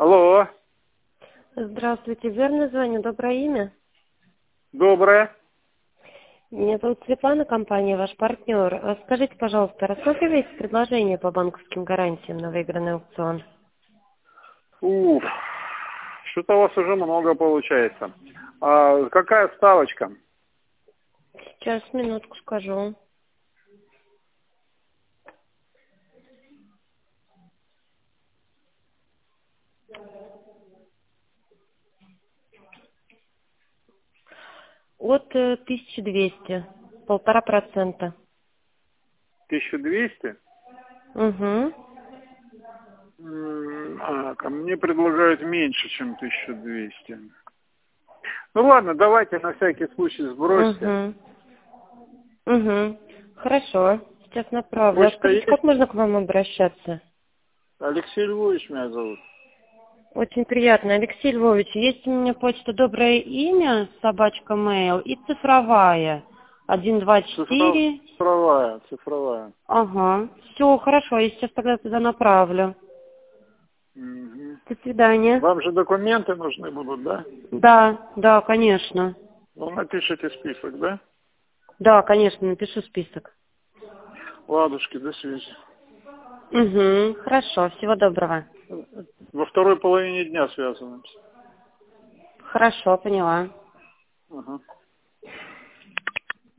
Алло, Здравствуйте, верно звоню. Доброе имя. доброе. Меня зовут Светлана, компания «Ваш партнер». Скажите, пожалуйста, рассматриваете предложение по банковским гарантиям на выигранный аукцион? Уф, что-то у вас уже много получается. А какая ставочка? Сейчас, минутку скажу. От 1200, 1,5%. 1200? Угу. Ко мне предлагают меньше, чем 1200. Ну ладно, давайте на всякий случай сбросьте. Угу. Угу. Хорошо. Сейчас направлю. А Почта скажите, есть? как можно к вам обращаться? Алексей Львович меня зовут. Очень приятно. Алексей Львович, есть у меня почта «Доброе имя», собачка mail, и цифровая. 124. Цифровая. Ага. Все, хорошо, я сейчас тогда туда направлю. Мгм. До свидания. Вам же документы нужны будут, да? Да, конечно. Ну, напишите список, да? Да, конечно, напишу список. Ладушки, до связи. Угу, хорошо, всего доброго. Во второй половине дня связываемся. Хорошо, поняла. Ага.